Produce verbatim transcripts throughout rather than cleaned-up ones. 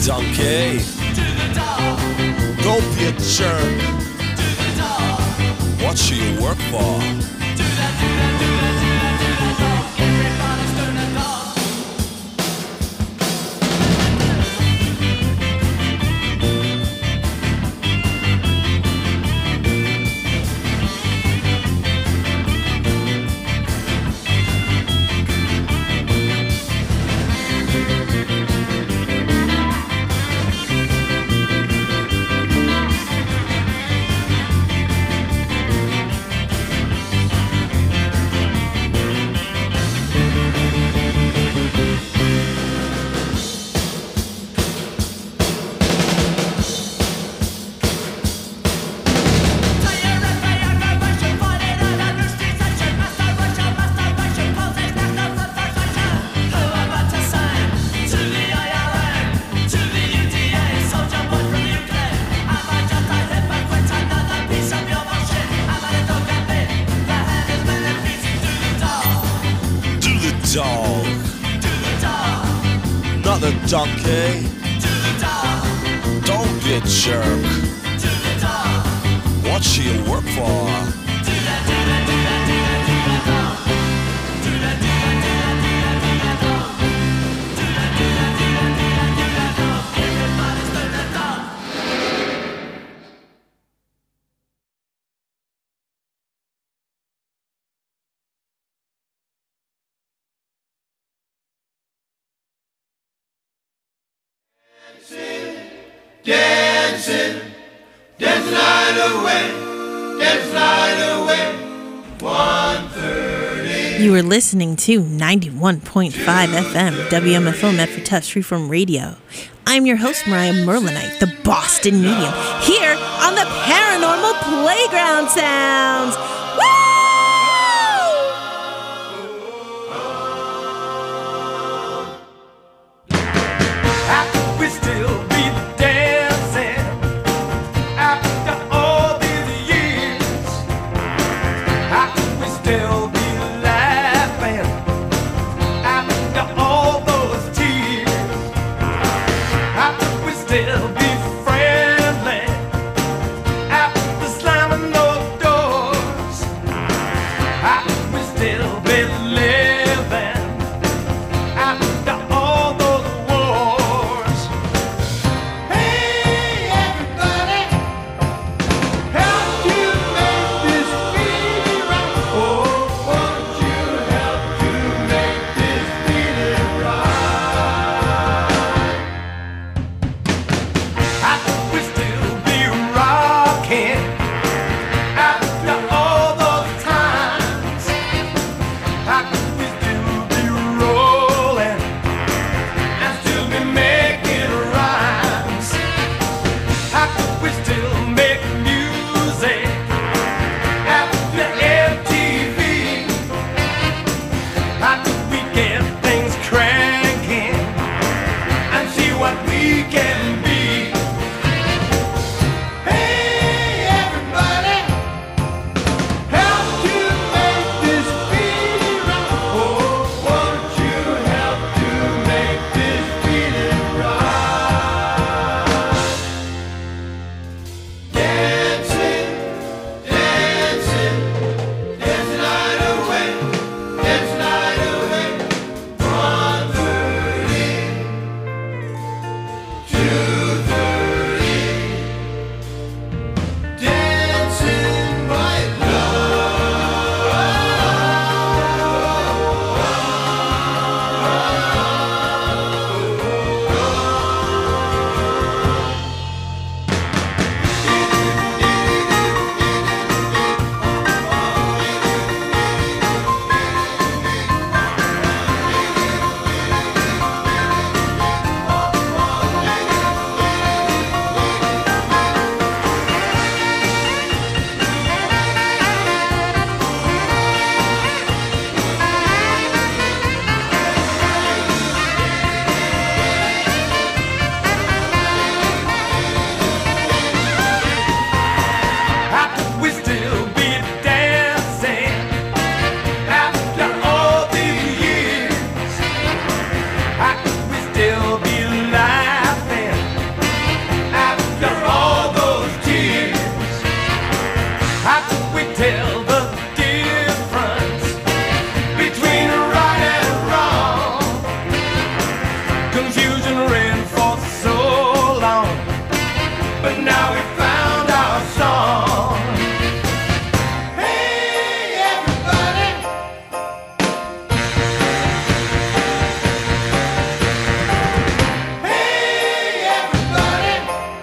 donkey. Don't be a jerk. What should you work for? Dog. Not the donkey. Don't be a jerk. What should you work for? Dancing, dance night away, dance night away, one thirty. You are listening to ninety-one point five F M, W M F O Medford Tufts Freeform Radio. I'm your host, Mariah Merlinite, the Boston Medium, here on the Paranormal Playground Sounds. Woo! We still be dancing after all these years. How could we still be laughing after all those tears? How could we still be friendly after slamming How could we tell the difference between right and wrong? Confusion ran for so long, but now we found our song. Hey, everybody. Hey, everybody.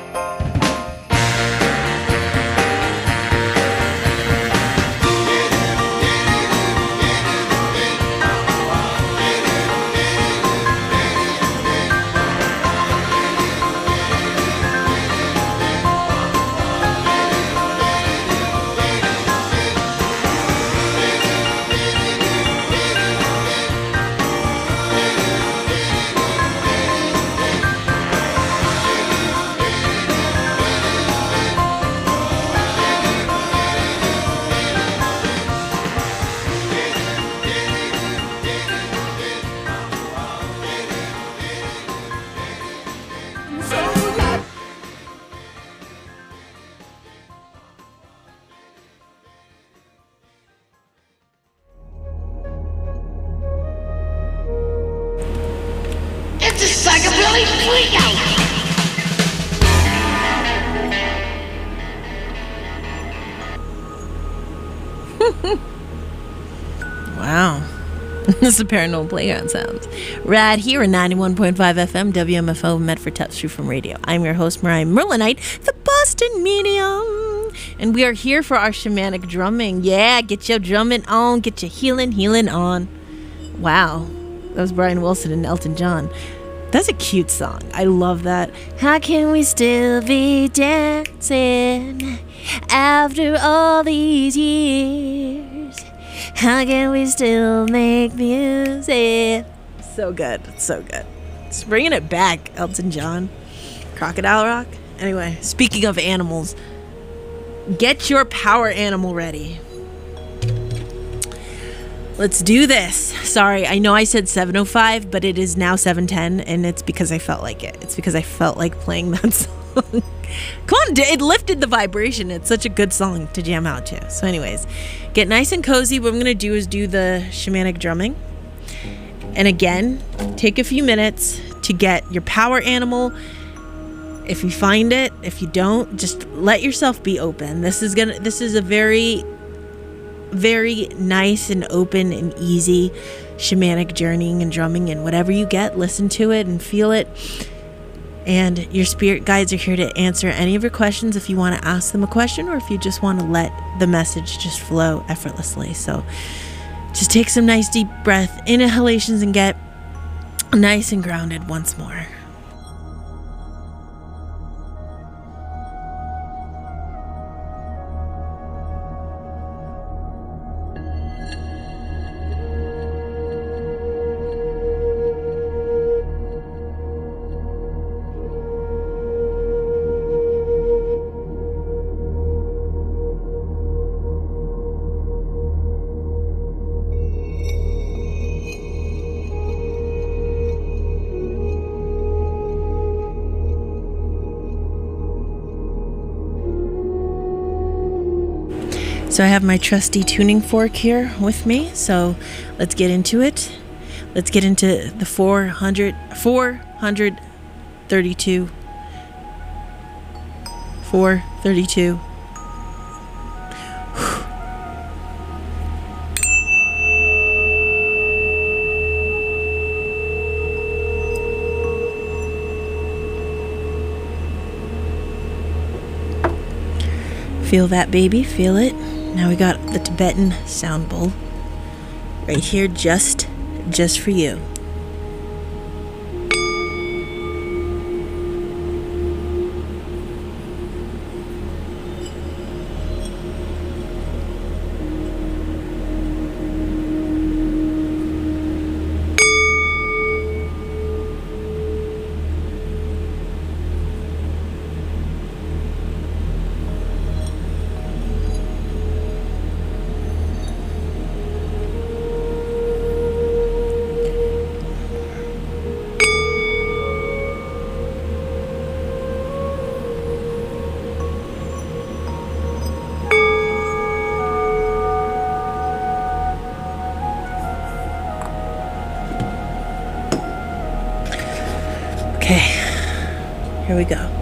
It's a psychobilly freakout! Wow. This is Paranormal Playground sounds. Right here at ninety-one point five F M, W M F O, Medford Tufts Street from Radio. I'm your host, Mariah Merlinite, the Boston Medium. And we are here for our shamanic drumming. Yeah, get your drumming on, get your healing, healing on. Wow. That was Brian Wilson and Elton John. That's a cute song. I love that. How can we still be dancing after all these years? How can we still make music? So good. So good. Just bringing it back, Elton John. Crocodile Rock. Anyway, speaking of animals, get your power animal ready. Let's do this. Sorry, I know I said seven oh five, but it is now seven ten, and it's because I felt like it. It's because I felt like playing that song. Come on, it lifted the vibration. It's such a good song to jam out to. So anyways, get nice and cozy. What I'm going to do is do the shamanic drumming. And again, take a few minutes to get your power animal. If you find it, if you don't, just let yourself be open. This is gonna. This is a very, very nice and open and easy shamanic journeying and drumming. And whatever you get, listen to it and feel it. And your spirit guides are here to answer any of your questions if you want to ask them a question, or if you just want to let the message just flow effortlessly. So just take some nice deep breath inhalations and get nice and grounded once more. So I have my trusty tuning fork here with me. So let's get into it. Let's get into the four hundred, four hundred thirty-two, four thirty-two. Feel that, baby, feel it. Now we got the Tibetan sound bowl right here, just just for you. Here we go.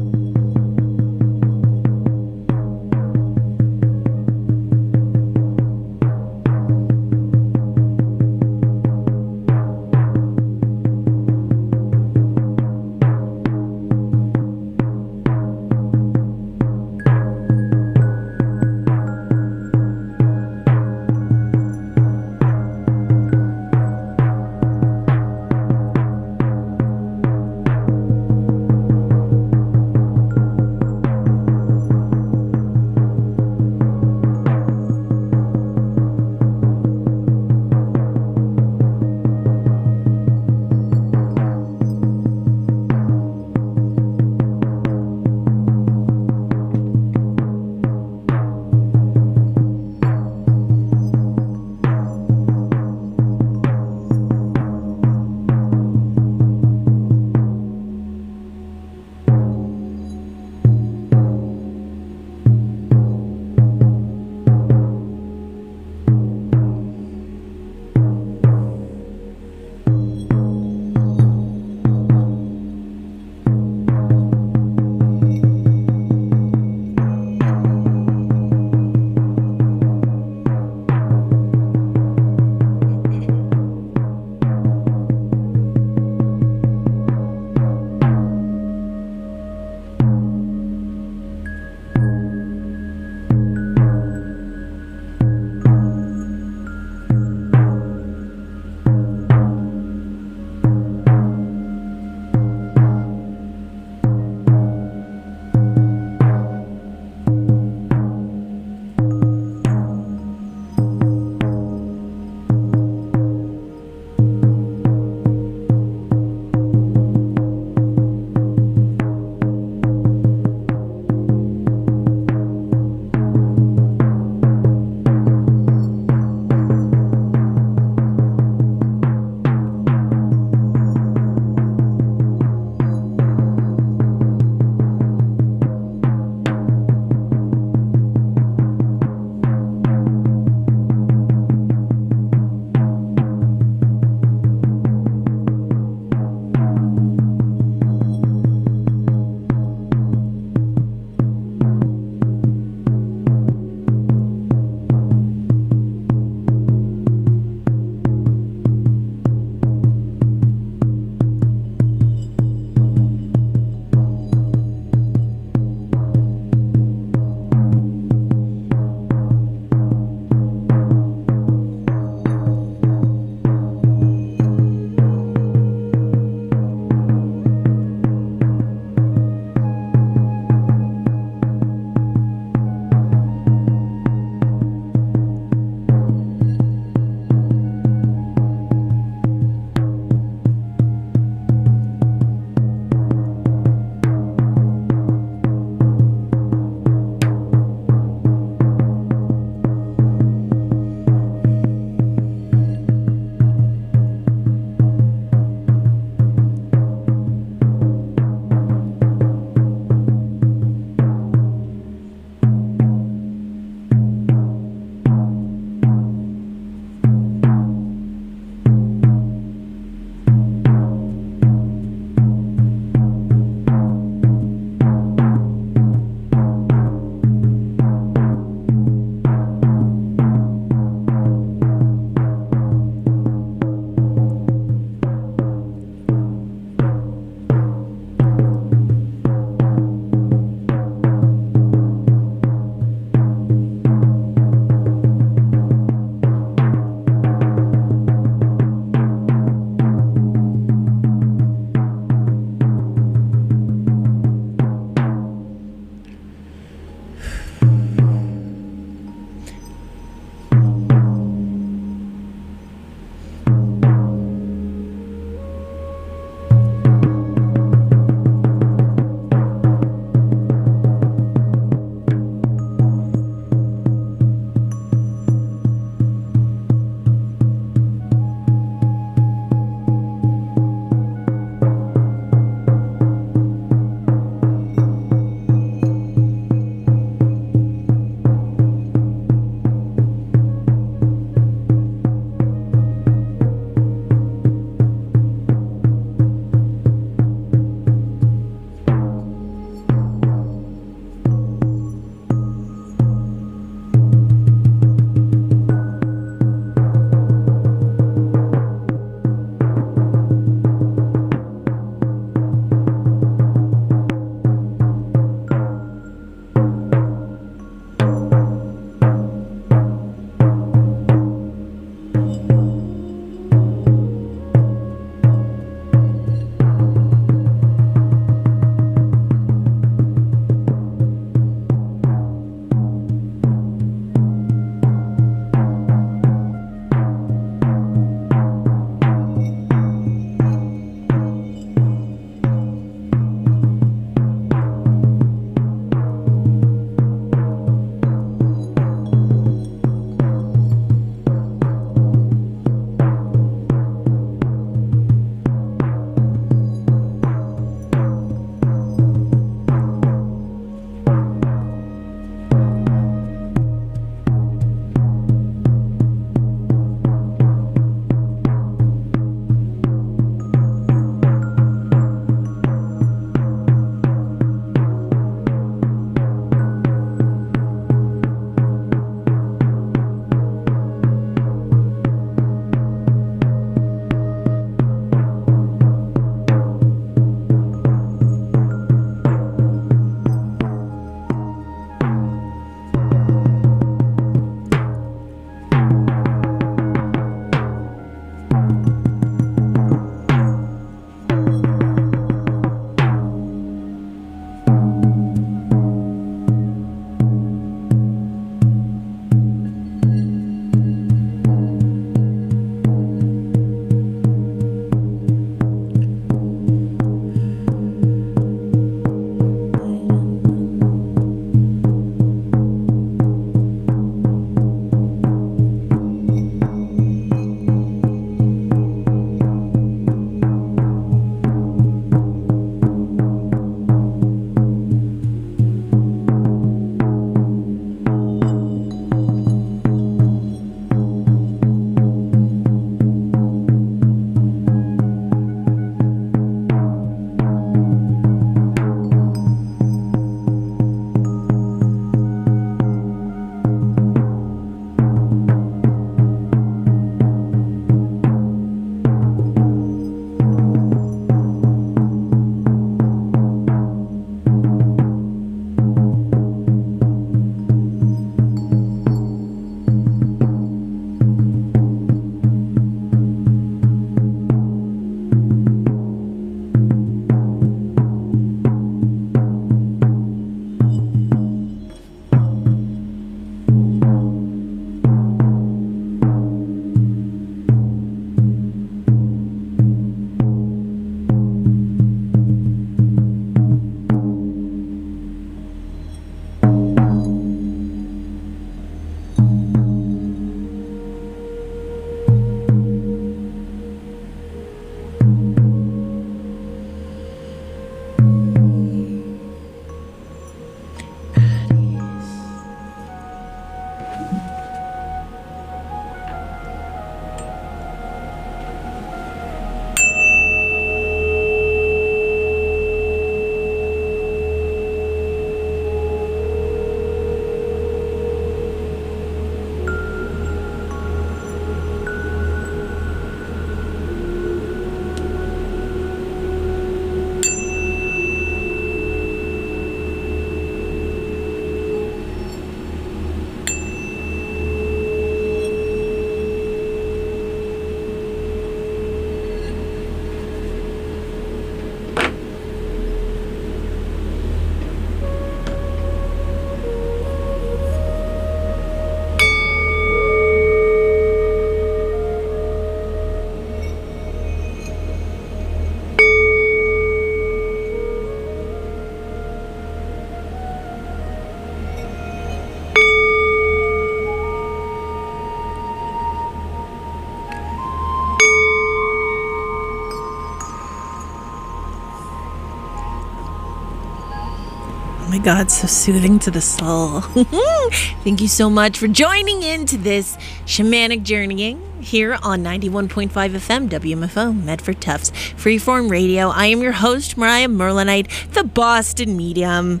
God, so soothing to the soul. Thank you so much for joining into this shamanic journeying here on ninety-one point five F M W M F O Medford Tufts Freeform Radio. I am your host, Mariah Merlinite, the Boston Medium.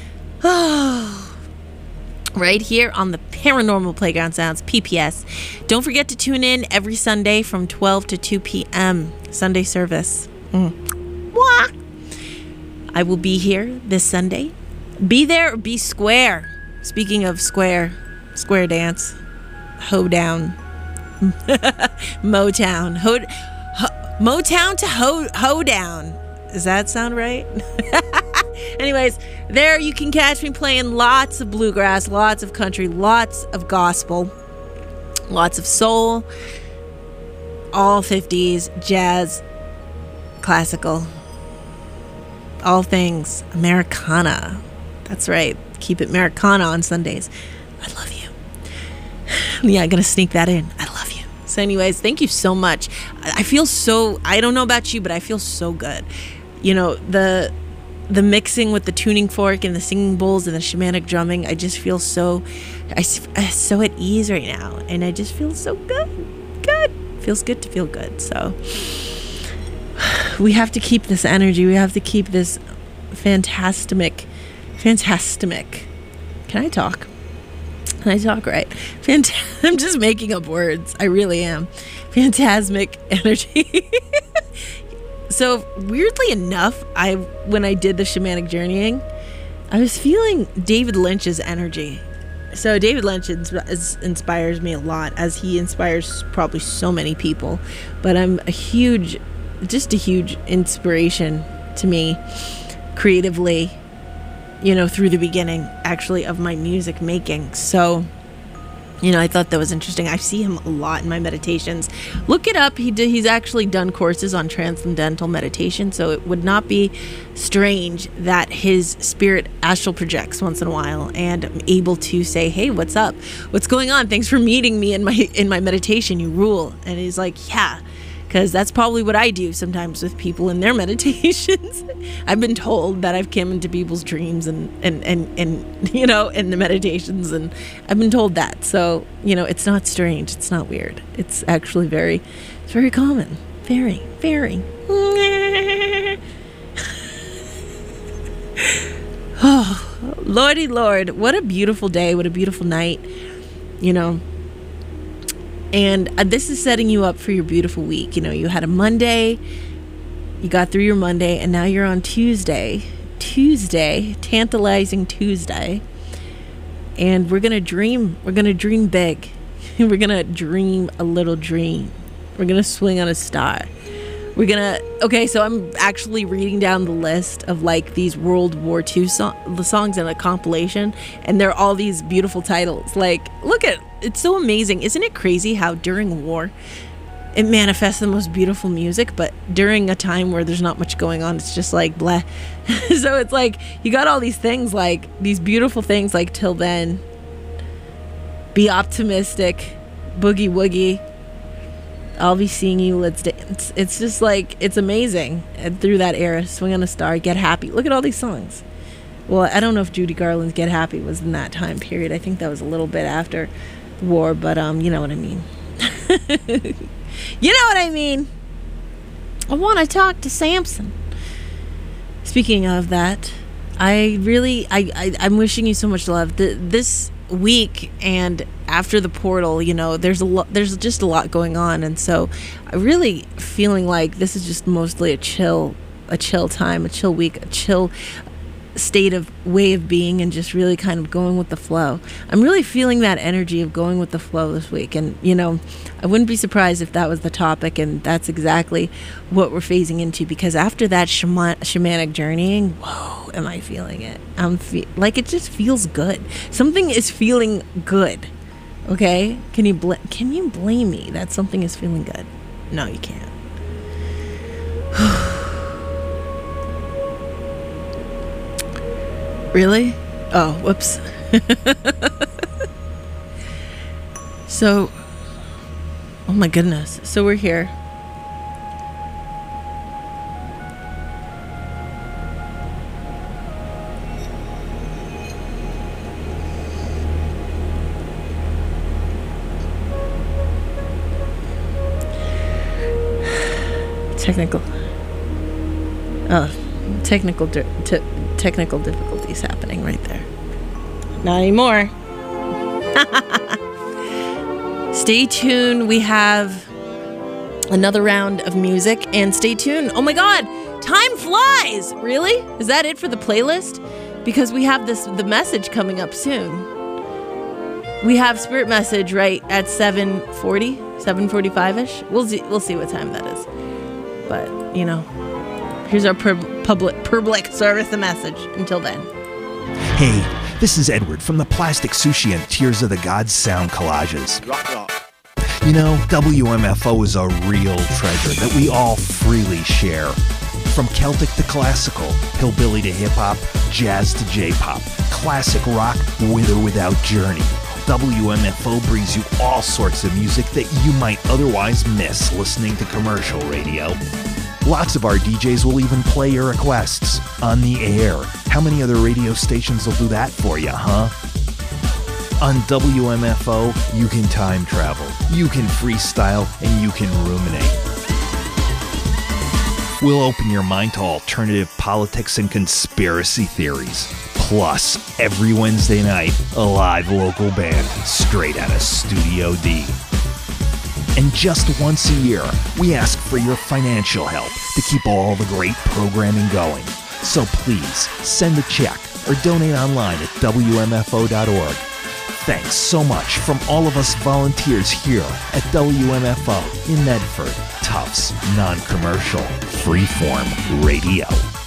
Right here on the Paranormal Playground Sounds, P P S. Don't forget to tune in every Sunday from twelve to two p.m. Sunday service. Mm. Wah! I will be here this Sunday. Be there or be square. Speaking of square, square dance, hoedown, Motown, ho, ho, Motown to ho, hoedown. Does that sound right? Anyways, there you can catch me playing lots of bluegrass, lots of country, lots of gospel, lots of soul, all fifties, jazz, classical, all things Americana. That's right. Keep it Americana on Sundays. I love you. Yeah, I'm going to sneak that in. I love you. So anyways, thank you so much. I feel so, I don't know about you, but I feel so good. You know, the the mixing with the tuning fork and the singing bowls and the shamanic drumming, I just feel so, I, I'm so at ease right now. And I just feel so good. Good. Feels good to feel good. So we have to keep this energy. We have to keep this fantastic Fantastic. Can I talk? Can I talk right? Fant- I'm just making up words. I really am. Phantasmic energy. So weirdly enough, I when I did the shamanic journeying, I was feeling David Lynch's energy. So David Lynch ins- is, inspires me a lot, as he inspires probably so many people. But I'm a huge, just a huge inspiration to me creatively, you know, through the beginning, actually, of my music making. So, you know, I thought that was interesting. I see him a lot in my meditations. Look it up. He did, he's actually done courses on transcendental meditation, so it would not be strange that his spirit astral projects once in a while, and I'm able to say, hey, what's up? What's going on? Thanks for meeting me in my in my meditation. You rule. And he's like, yeah. Because that's probably what I do sometimes with people in their meditations. I've been told that I've come into people's dreams and, and, and, and, you know, in the meditations. And I've been told that. So, you know, it's not strange. It's not weird. It's actually very, it's very common. Very, very. Oh, Lordy Lord. What a beautiful day. What a beautiful night. You know. And this is setting you up for your beautiful week. You know, you had a Monday, you got through your Monday, and now you're on Tuesday. Tuesday, tantalizing Tuesday. And we're going to dream. We're going to dream big. We're going to dream a little dream. We're going to swing on a star. We're going to, okay, so I'm actually reading down the list of like these World War Two so- the songs in a compilation, and they're all these beautiful titles. Like, look at, it's so amazing. Isn't it crazy how during war, it manifests the most beautiful music, but during a time where there's not much going on, it's just like blah. So it's like, you got all these things, like these beautiful things, like Till Then, Be Optimistic, Boogie Woogie, I'll Be Seeing You, Let's Dance. It's just like, it's amazing. And through that era, Swing on a Star, Get Happy. Look at all these songs. Well, I don't know if Judy Garland's Get Happy was in that time period. I think that was a little bit after the war, but um, you know what I mean. You know what I mean. I want to talk to Samson. Speaking of that, I really, I, I, I'm wishing you so much love. The, this week and after the portal, you know, there's a lot, there's just a lot going on, and so I'm really feeling like this is just mostly a chill, a chill time, a chill week, a chill state of way of being, and just really kind of going with the flow. I'm really feeling that energy of going with the flow this week, and you know, I wouldn't be surprised if that was the topic, and that's exactly what we're phasing into, because after that shaman- shamanic journeying, whoa, am I feeling it. I'm fe- like, it just feels good. Something is feeling good. Okay? Can you bl- can you blame me that something is feeling good? No, you can't. Really? Oh, whoops. So, oh my goodness. So we're here. Technical. Oh, technical di- t- technical difficulties happening right there. Not anymore. Stay tuned. We have another round of music, and stay tuned. Oh my God, time flies. Really? Is that it for the playlist? Because we have this the message coming up soon. We have Spirit Message right at seven forty, seven forty-five-ish. We'll see, we'll see what time that is. But, you know, here's our pub- public public service message. Until then. Hey, this is Edward from the Plastic Sushi and Tears of the Gods sound collages. You know, W M F O is a real treasure that we all freely share. From Celtic to classical, hillbilly to hip-hop, jazz to J-pop, classic rock with or without Journey. W M F O brings you all sorts of music that you might otherwise miss listening to commercial radio. Lots of our D Js will even play your requests on the air. How many other radio stations will do that for you, huh? On W M F O, you can time travel, you can freestyle, and you can ruminate. We'll open your mind to alternative politics and conspiracy theories. Plus, every Wednesday night, a live local band straight out of Studio D. And just once a year, we ask for your financial help to keep all the great programming going. So please, send a check or donate online at W M F O dot org. Thanks so much from all of us volunteers here at W M F O in Medford, Tufts Non-Commercial Freeform Radio.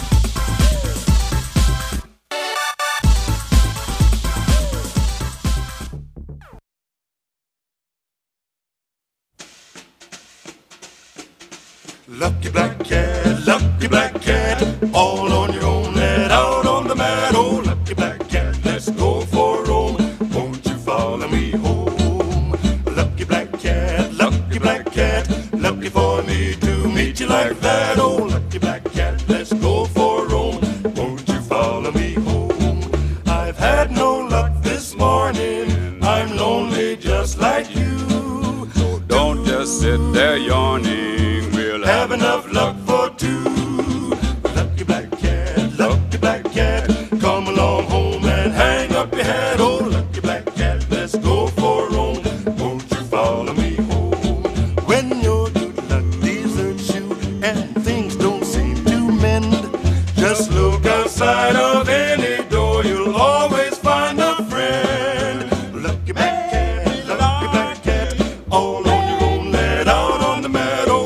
Lucky black cat, lucky black cat, all on your own, head out on the mat. Oh, lucky black cat, let's go for a roam. Won't you follow me home? Lucky black cat, lucky black cat, lucky for me to meet you like that. Oh, lucky black cat, let's go for a roam. Won't you follow me home? I've had no luck this morning, I'm lonely just like you. So don't just sit there yawning. Have enough luck for two. Lucky black cat, lucky black cat, come along home and hang up your hat. Oh, lucky black cat, let's go for a roam. Won't you follow me home? When your good luck deserts you and things don't seem to mend, just look outside of any door, you'll always find a friend. Lucky black cat, lucky black cat, all on your own, let out on the mat. Oh,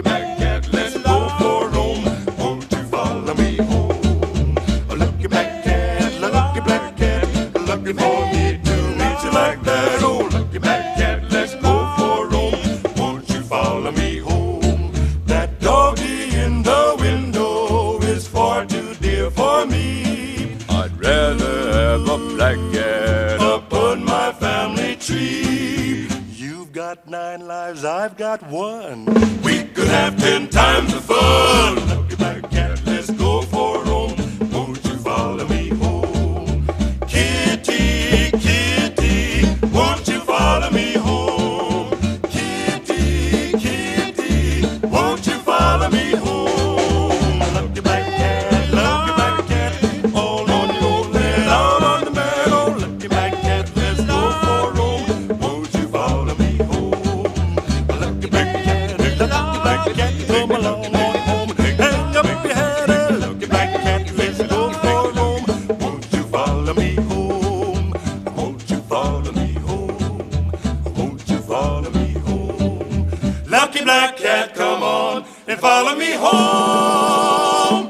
for me to meet you like that. Oh, lucky black cat, let's go for a roam. Won't you follow me home? That doggy in the window is far too dear for me. I'd rather have a black cat up on my family tree. You've got nine lives, I've got one. We could have ten times the fun. Lucky black cat, let's go for a roam. Won't you follow me home? Kitty, kitty, won't you follow me home? Kitty, kitty, won't you follow me home? Lucky black cat, lucky black cat, all on your own, let out on the mat. Oh, lucky black cat, let's go for a roam. Won't you follow me home? Lucky black cat, lucky black cat, come along home, hang up your head. Lucky black cat, let's go for a roam. Won't you follow me home? Won't you follow me home? Won't you follow me home? Lucky black cat, come on and follow me home.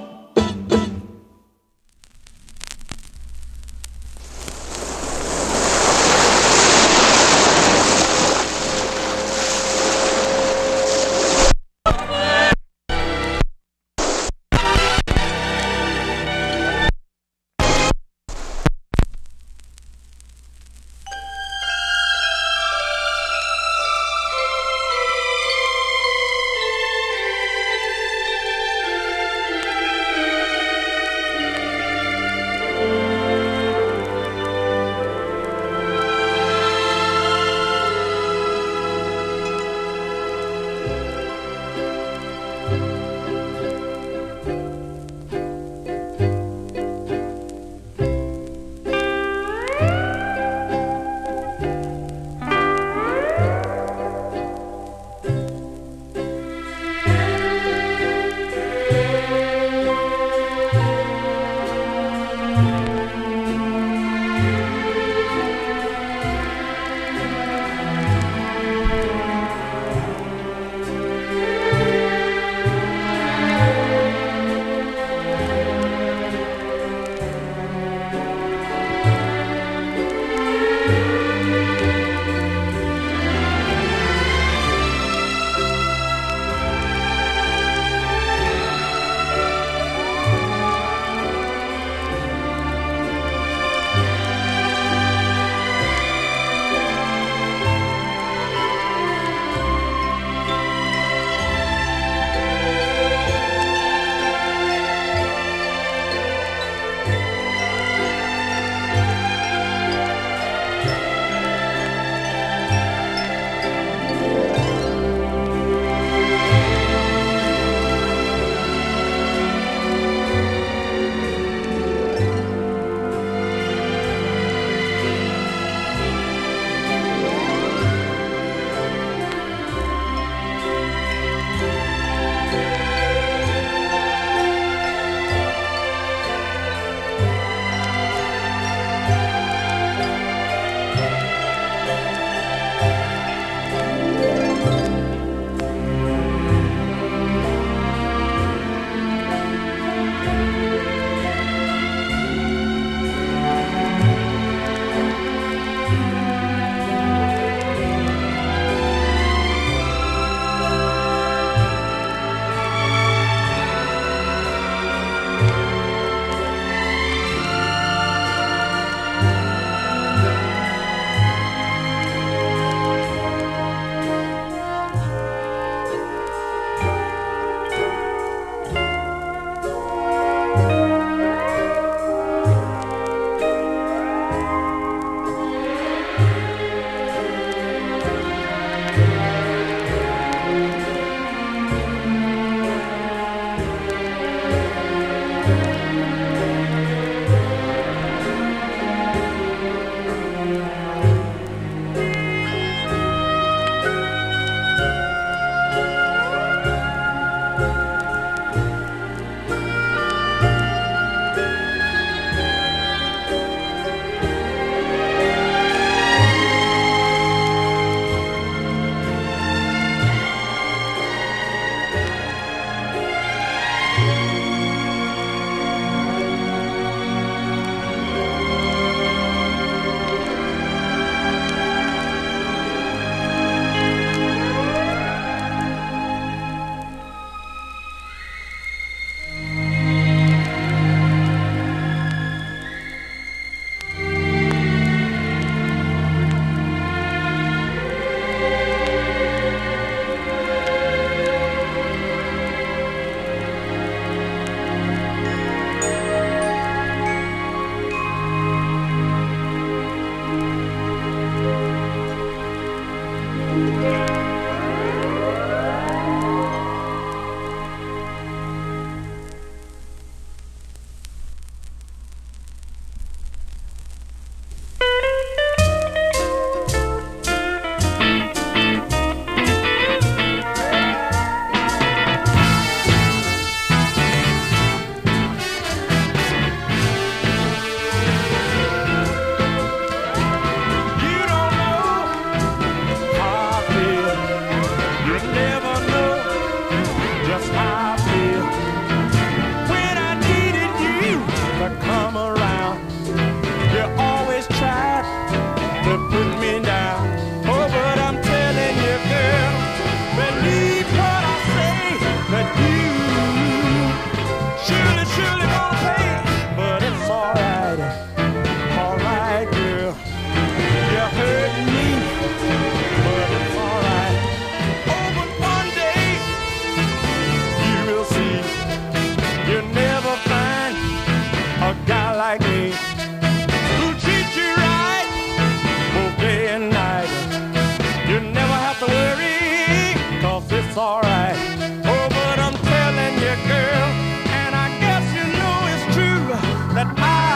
to put me down. Oh, but I'm telling you, girl, believe what I say, that you surely, surely gonna pay. But it's alright, alright, girl. You hurt me, but it's alright. Oh, but one day you will see, you'll never find a guy like me who treats you right both day and night. You never have to worry, cause it's alright. Oh, but I'm telling you, girl, and I guess you know it's true, that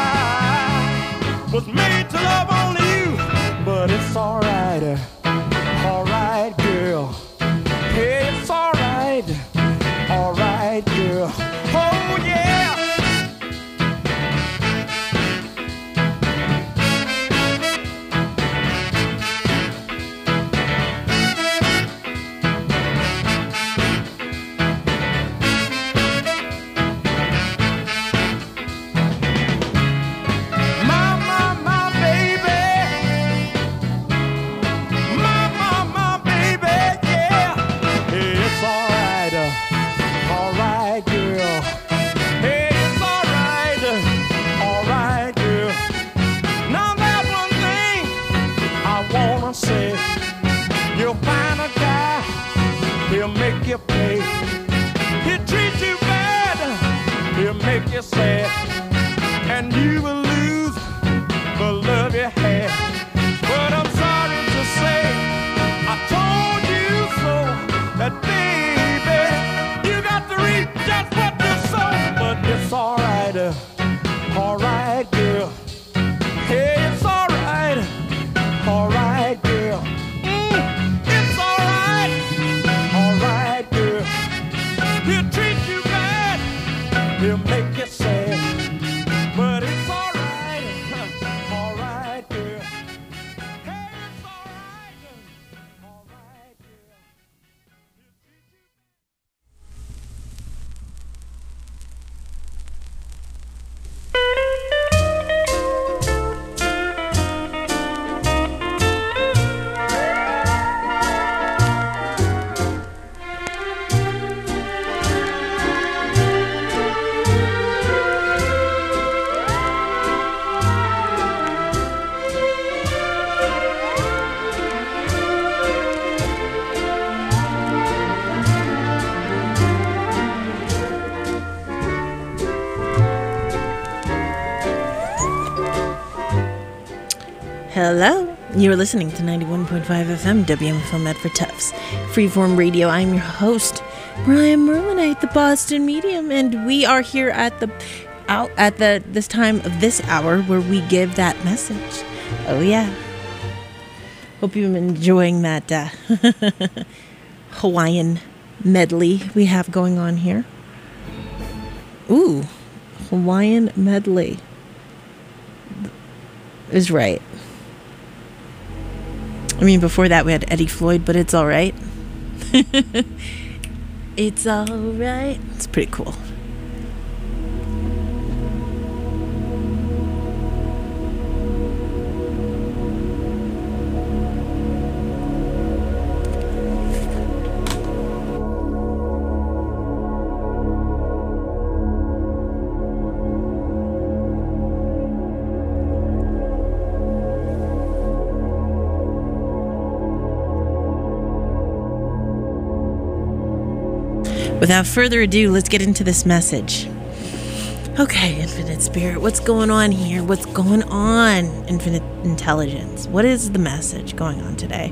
I was made to love only you. But it's alright, alright, girl. Hey, it's alright, alright, girl. Oh, yeah. Say you'll find a guy, he'll make you pay. He'll treat you bad, he'll make you sad, and you will lose the love you had. But I'm sorry to say, I told you so, that baby, you got to reap just what you sow. But it's alright, uh, alright, girl. Hey, it's alright, alright, girl. Mm, it's alright, alright, girl. He'll treat you bad, he'll make you sad, but it's alright, alright, girl. Hey, it's alright, alright, girl. Hello, you're listening to ninety-one point five F M W M F O Medford Tufts Freeform Radio. I'm your host, Mariah Merlinite, the Boston Medium, and we are here at the out at the this time of this hour where we give that message. Oh yeah. Hope you've been enjoying that uh, Hawaiian medley we have going on here. Ooh, Hawaiian medley is right. I mean, before that we had Eddie Floyd, but it's all right. It's all right. It's pretty cool. Without further ado, let's get into this message. Okay, Infinite Spirit, what's going on here? What's going on, Infinite Intelligence? What is the message going on today?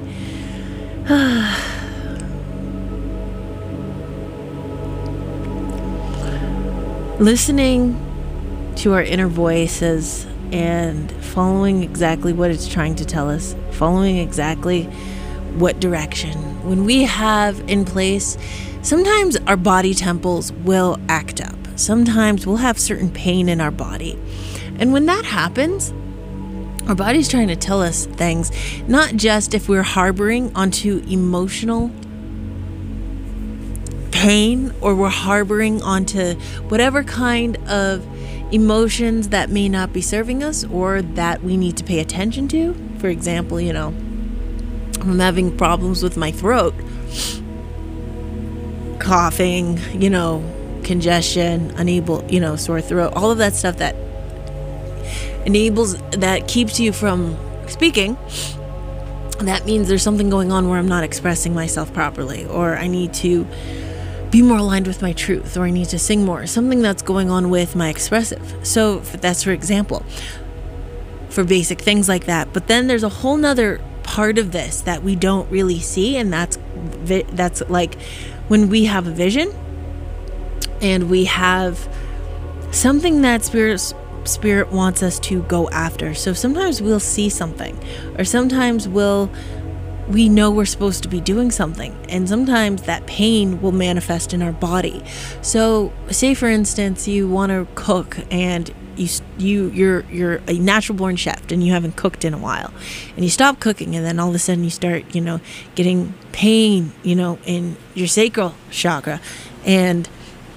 Listening to our inner voices and following exactly what it's trying to tell us, following exactly what direction. When we have in place, sometimes our body temples will act up. Sometimes we'll have certain pain in our body. And when that happens, our body's trying to tell us things, not just if we're harboring onto emotional pain or we're harboring onto whatever kind of emotions that may not be serving us or that we need to pay attention to. for example, you know, I'm having problems with my throat, coughing, you know, congestion, unable, you know, sore throat, all of that stuff that enables, that keeps you from speaking. That means there's something going on where I'm not expressing myself properly, or I need to be more aligned with my truth, or I need to sing more, something that's going on with my expressive. So that's for example, for basic things like that. But then there's a whole nother part of this that we don't really see, and that's that's like when we have a vision and we have something that spirit spirit wants us to go after. So sometimes we'll see something, or sometimes we'll we know we're supposed to be doing something, and sometimes that pain will manifest in our body. So say for instance you want to cook, and you you you're you're a natural born chef and you haven't cooked in a while, and you stop cooking, and then all of a sudden you start, you know, getting pain, you know, in your sacral chakra, and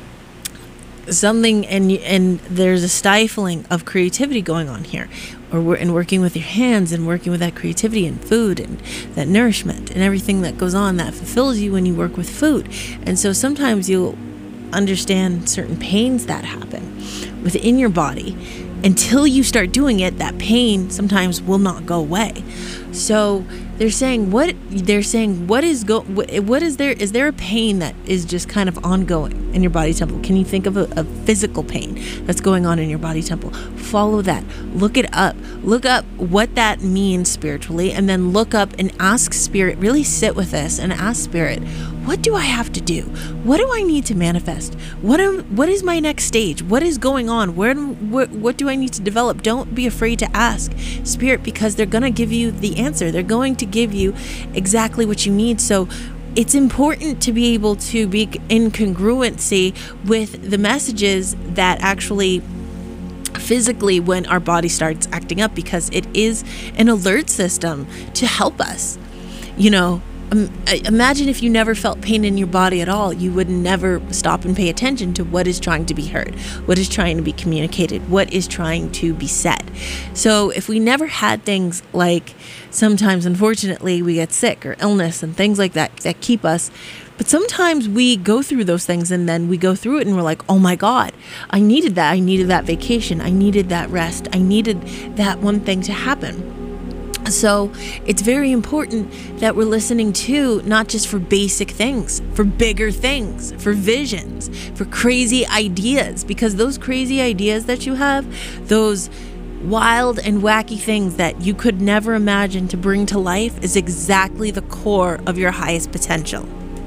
something, and and there's a stifling of creativity going on here, or we're and working with your hands and working with that creativity and food and that nourishment and everything that goes on that fulfills you when you work with food. And so sometimes you'll understand certain pains that happen within your body. Until you start doing it, that pain sometimes will not go away. So they're saying what they're saying what is go what is there is there a pain that is just kind of ongoing in your body temple? Can you think of a, a physical pain that's going on in your body temple? Follow that, look it up, look up what that means spiritually, and then look up and ask spirit, really sit with this and ask spirit, what do I have to do? What do I need to manifest? What am, what is my next stage? What is going on? Where what, what do I need to develop? Don't be afraid to ask spirit, because they're going to give you the answer. They're going to give you exactly what you need. So it's important to be able to be in congruency with the messages that actually physically when our body starts acting up, because it is an alert system to help us. You know, Um, imagine if you never felt pain in your body at all. You would never stop and pay attention to what is trying to be heard, what is trying to be communicated, what is trying to be said. So if we never had things like, sometimes unfortunately we get sick or illness and things like that that keep us, but sometimes we go through those things and then we go through it and we're like, oh my God, I needed that. I needed that vacation. I needed that rest. I needed that one thing to happen. So it's very important that we're listening to, not just for basic things, for bigger things, for visions, for crazy ideas, because those crazy ideas that you have, those wild and wacky things that you could never imagine to bring to life, is exactly the core of your highest potential.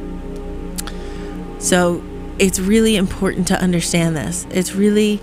So it's really important to understand this. It's really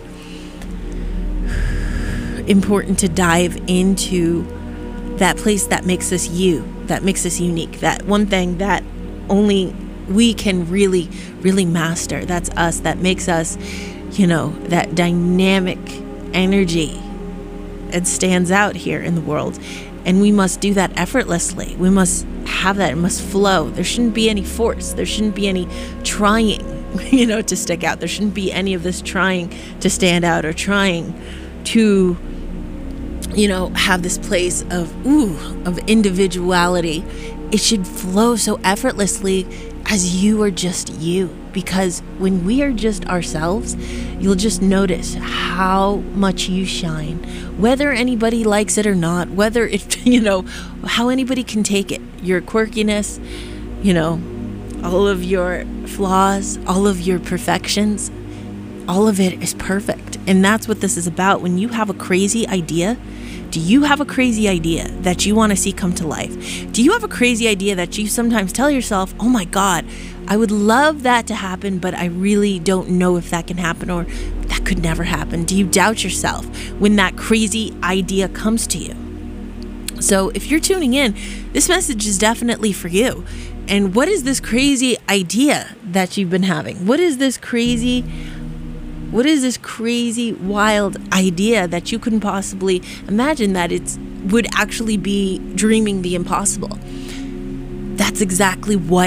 important to dive into that place that makes us you, that makes us unique, that one thing that only we can really, really master. That's us, that makes us, you know, that dynamic energy. It stands out here in the world, and we must do that effortlessly. We must have that, it must flow. There shouldn't be any force. There shouldn't be any trying, you know, to stick out. There shouldn't be any of this trying to stand out or trying to, you know, have this place of, ooh, of individuality. It should flow so effortlessly as you are just you. Because when we are just ourselves, you'll just notice how much you shine, whether anybody likes it or not, whether it, you know, how anybody can take it, your quirkiness, you know, all of your flaws, all of your perfections, all of it is perfect. And that's what this is about. When you have a crazy idea, do you have a crazy idea that you want to see come to life? Do you have a crazy idea that you sometimes tell yourself, oh my God, I would love that to happen, but I really don't know if that can happen, or that could never happen? Do you doubt yourself when that crazy idea comes to you? So if you're tuning in, this message is definitely for you. And what is this crazy idea that you've been having? What is this crazy What is this crazy, wild idea that you couldn't possibly imagine that it would actually be dreaming the impossible? That's exactly what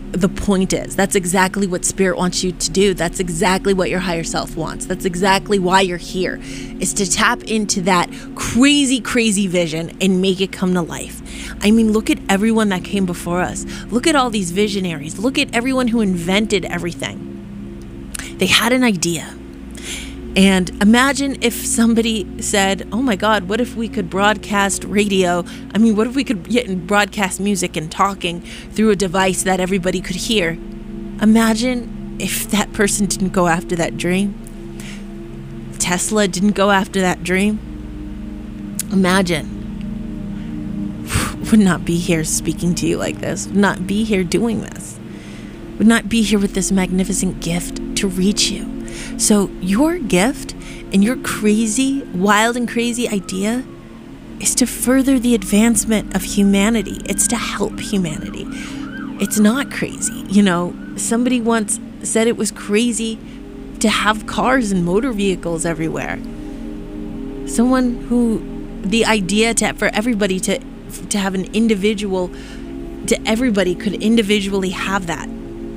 the point is. That's exactly what Spirit wants you to do. That's exactly what your higher self wants. That's exactly why you're here, is to tap into that crazy, crazy vision and make it come to life. I mean, look at everyone that came before us. Look at all these visionaries. Look at everyone who invented everything. They had an idea. And imagine if somebody said, oh my God, what if we could broadcast radio? I mean, what if we could get broadcast music and talking through a device that everybody could hear? Imagine if that person didn't go after that dream. Tesla didn't go after that dream. Imagine. Would not be here speaking to you like this. Would not be here doing this. Would not be here with this magnificent gift to reach you. So your gift and your crazy, wild and crazy idea is to further the advancement of humanity. It's to help humanity. It's not crazy. You know, somebody once said it was crazy to have cars and motor vehicles everywhere. Someone who, the idea to, for everybody to, to have an individual, to everybody could individually have that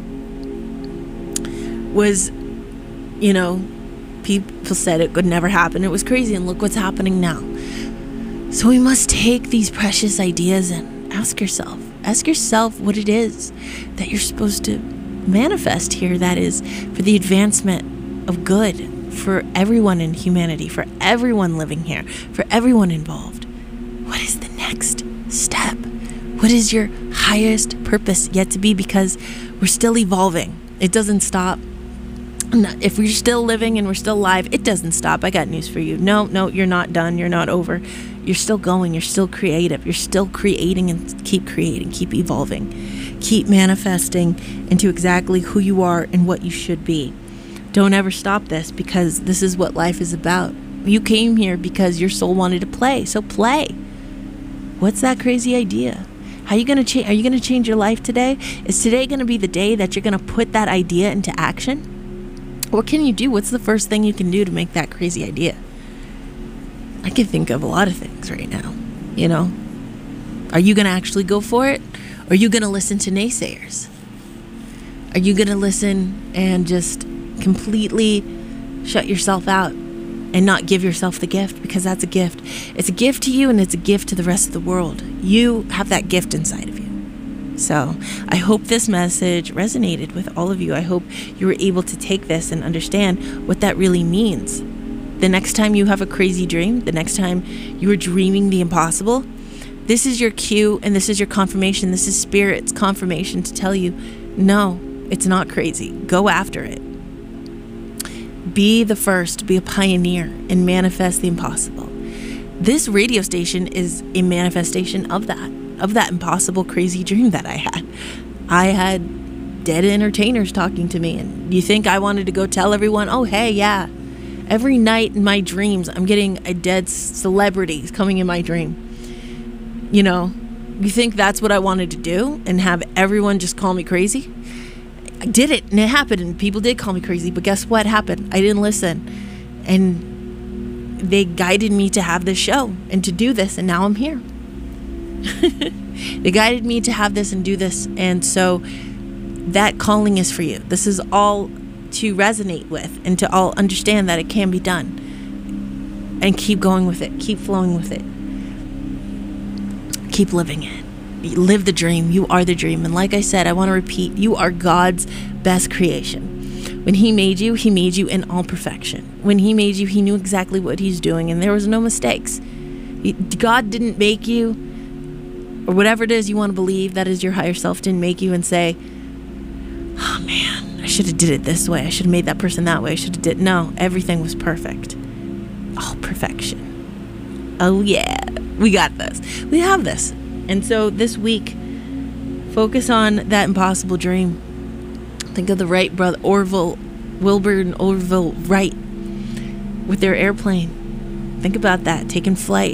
was, you know, people said it could never happen. It was crazy, and look what's happening now. So we must take these precious ideas and ask yourself, ask yourself what it is that you're supposed to manifest here that is for the advancement of good for everyone in humanity, for everyone living here, for everyone involved. What is the next step? What is your highest purpose yet to be? Because we're still evolving. It doesn't stop. If we're still living and we're still alive, it doesn't stop. I got news for you. No, no, you're not done. You're not over. You're still going. You're still creative. You're still creating, and keep creating, keep evolving, keep manifesting into exactly who you are and what you should be. Don't ever stop this, because this is what life is about. You came here because your soul wanted to play, so play. What's that crazy idea? How are you gonna change? Are you gonna change your life today? Is today gonna be the day that you're gonna put that idea into action? What can you do? What's the first thing you can do to make that crazy idea? I can think of a lot of things right now, you know? Are you going to actually go for it? Or are you going to listen to naysayers? Are you going to listen and just completely shut yourself out and not give yourself the gift? Because that's a gift. It's a gift to you, and it's a gift to the rest of the world. You have that gift inside of you. So I hope this message resonated with all of you. I hope you were able to take this and understand what that really means. The next time you have a crazy dream, the next time you are dreaming the impossible, this is your cue and this is your confirmation. This is Spirit's confirmation to tell you, no, it's not crazy. Go after it. Be the first, be a pioneer, and manifest the impossible. This radio station is a manifestation of that. Of that impossible, crazy dream that I had. I had dead entertainers talking to me, and you think I wanted to go tell everyone, oh, hey, yeah. Every night in my dreams, I'm getting a dead celebrity coming in my dream. You know, you think that's what I wanted to do, and have everyone just call me crazy? I did it, and it happened, and people did call me crazy, but guess what happened? I didn't listen, and they guided me to have this show and to do this, and now I'm here. They guided me to have this and do this, and so that calling is for you. This is all to resonate with and to all understand that it can be done, and keep going with it, keep flowing with it, keep living it. Live the dream. You are the dream. And like I said, I want to repeat, you are God's best creation. When he made you, he made you in all perfection. When he made you, he knew exactly what he's doing, and there was no mistakes. God didn't make you, or whatever it is you want to believe, that is your higher self, didn't make you and say, oh man, I should have did it this way. I should have made that person that way. I should have did. No, everything was perfect. All perfection. Oh yeah, we got this. We have this. And so this week, focus on that impossible dream. Think of the Wright brother, Orville, Wilbur and Orville Wright, with their airplane. Think about that, taking flight.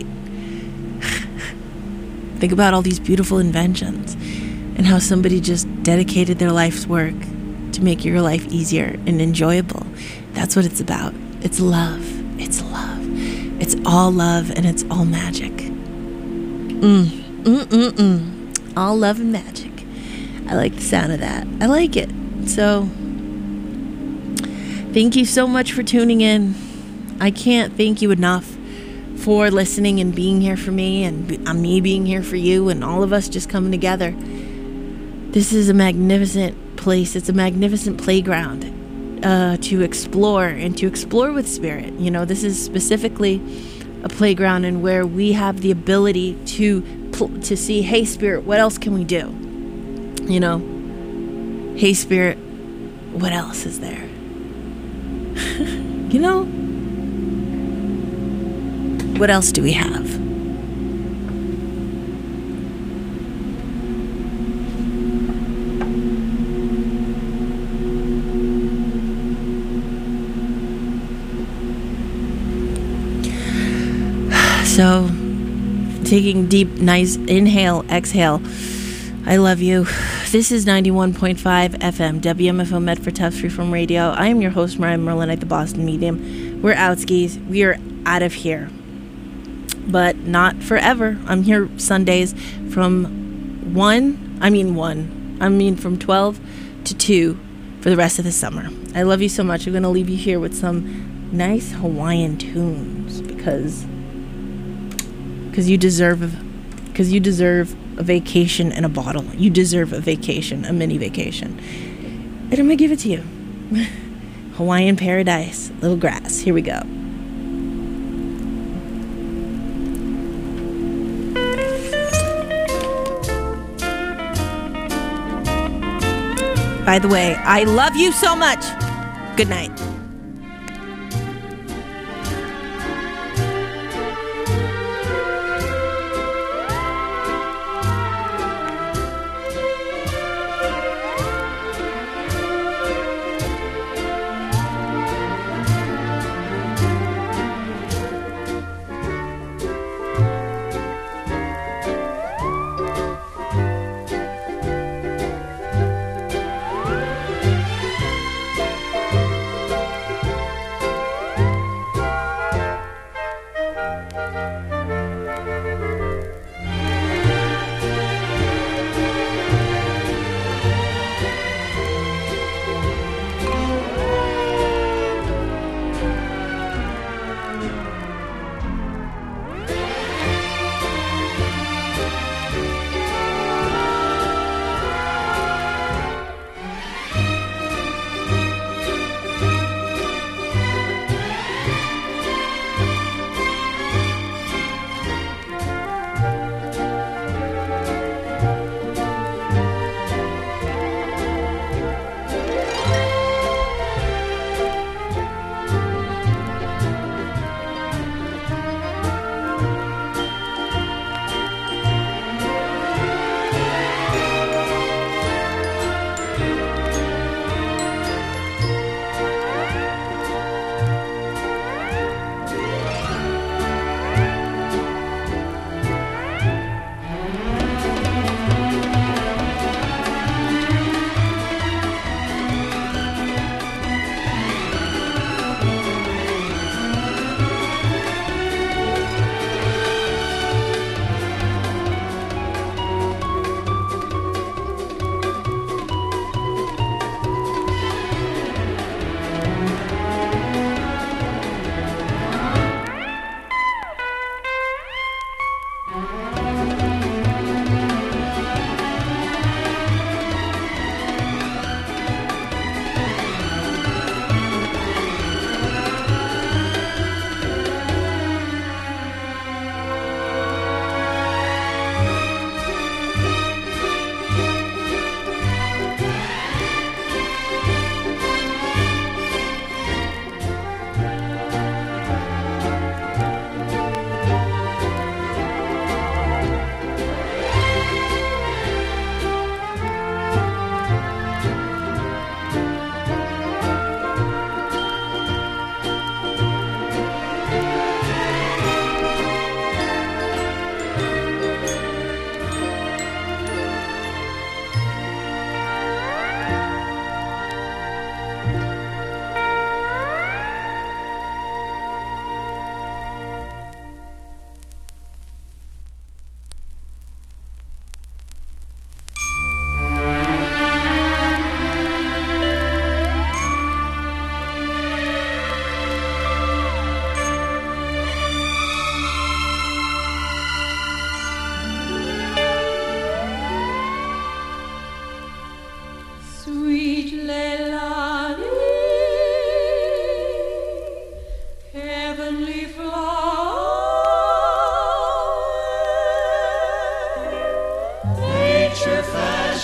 Think about all these beautiful inventions and how somebody just dedicated their life's work to make your life easier and enjoyable. That's what it's about. It's love. It's love. It's all love, and it's all magic. Mm, mm, mm, mm. All love and magic. I like the sound of that. I like it. So, thank you so much for tuning in. I can't thank you enough for listening and being here for me, and be, uh, me being here for you, and all of us just coming together. This is a magnificent place. It's a magnificent playground uh, to explore and to explore with spirit. You know, this is specifically a playground and where we have the ability to pl- to see, hey, spirit, what else can we do? You know, hey, spirit, what else is there? You know, what else do we have? So, taking deep, nice inhale, exhale. I love you. This is ninety-one point five F M, W M F O Medford Tufts Freeform Radio. I am your host, Mariah Merlinite, the Boston Medium. We're out skis. We are out of here. But not forever. I'm here Sundays from one, I mean one, I mean from twelve to two for the rest of the summer. I love you so much. I'm going to leave you here with some nice Hawaiian tunes because because you deserve because you deserve a vacation in a bottle. You deserve a vacation, a mini vacation. And I'm going to give it to you. Hawaiian Paradise, Little Grass. Here we go. By the way, I love you so much. Good night.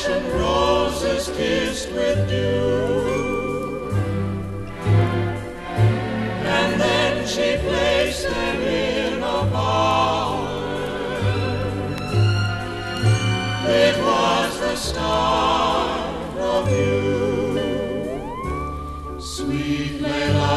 passion roses kissed with dew. And then she placed them in a bower. It was the star of you. Sweet Leila.